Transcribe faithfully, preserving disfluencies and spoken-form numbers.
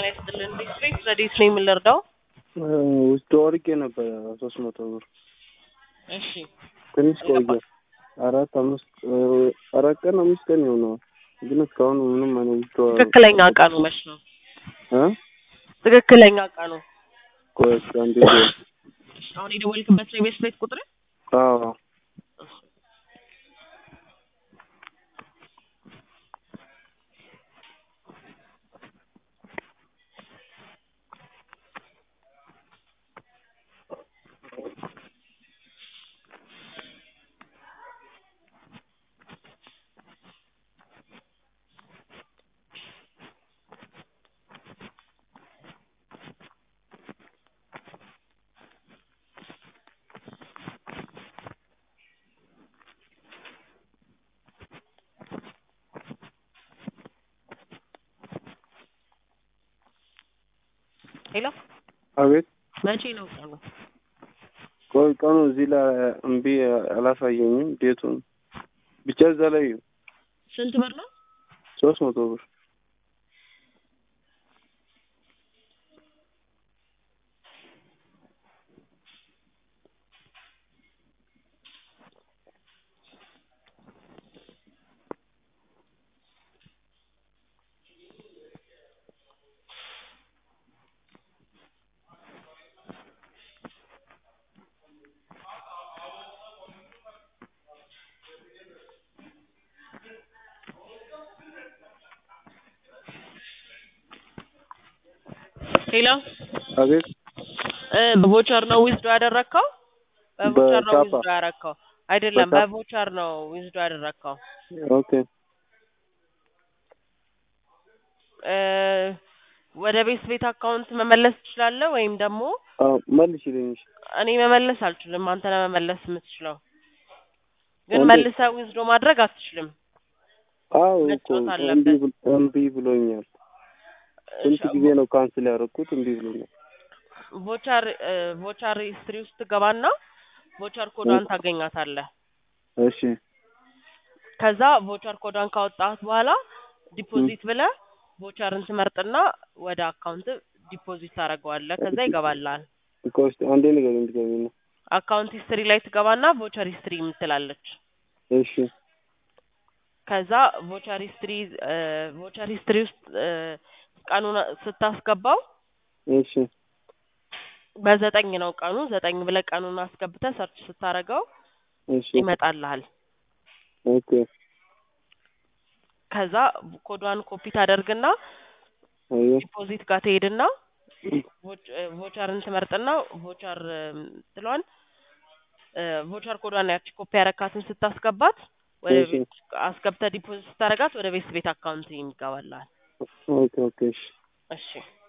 ጤና ይስጥልን ዲስትሪክት ረዲት ነኝ የምልረዳው ውስጥ ወርቄ ነበር ሶስት መቶ ብር እሺ ትንሽ ቆየ አራት አምስት አራት ቀን አምስት ቀን ነው ግን እስካሁን ምንም አይነት ትክክለኛ ቀኑ መች ነው እ ትክክለኛ ቀኑ ቆይ አንዴ አሁን የደወልክበት ነው የቤት ቤት ቁጥር አዎ ሄሎ አቤት መቼ ነው ቀኑ ቆይ ቀኑ እዚህ ላይ እምቢ አላሳየኝም ዴቱን ብቻ እዛ ላይ ስንት ብር ነው ሶስት መቶ ብር ሄሎ አቤት እ በቮቸር ነው ዊዝዶ ያደረከው በቮቸር ነው ዊዝዶ ያደረከው አይደለም በቮቸር ነው ዊዝዶ ያደረከው ኦኬ እ ወደ ቤት ቤት አካውንት መመለስ ትችላለህ ወይም ደግሞ አዎ መልሽልኝ እኔ መመለስ አልችልም አንተ ነህ መመለስ የምትችለው ግን መልሰህ ዊዝዶ ማድረግ አትችልም አዎ እኮ እምቢ ብሎኛል ስንት ጊዜ ነው ካንስል ያደረኩት እምቢ ብሎኛል ቮቸር ቮቸር ሂስትሪ ውስጥ ገባና ቮቸር ኮዷን ታገኛታለህ እሺ ከዛ ቮቸር ኮዷን ካወጣት በኋላ ዲፖዚት ብለህ ቮቸርን ትመርጥና ወደ አካውንት ዲፖዚት ታደርገዋለህ ከዛ ይገባልሃል ኮስት አንዴ ነገር እንድገኝ አካውንት ሂስትሪ ላይ ትገባና ቮቸር ሂስትሪ የምትላለች እሺ ከዛ ቮቸር ሂስትሪ ቮቸር ሂስትሪ ውስጥ ቀኑን ስታስገባው እሺ በዘጠኝ ነው ቀኑ ዘጠኝ ብለህ ቀኑን አስገብተህ ሰርች ስታረጋው እሺ ይመጣልሃል ኦኬ ከዛ ኮዷን ኮፒ ታደርግና ዲፖዚት ጋር ትሄድና ቮቸርን ትመርጥና ቮቸር ትሏን ቮቸር ኮዷን ያቺ ኮፒ ያረካትን ስታስገባት ወደ ቤት አስገብተህ ዲፖዚት ስታረጋት ወደ ቤት ቤት አካውንት ይገባልሃል ኦኬ ኦኬ እሺ እሺ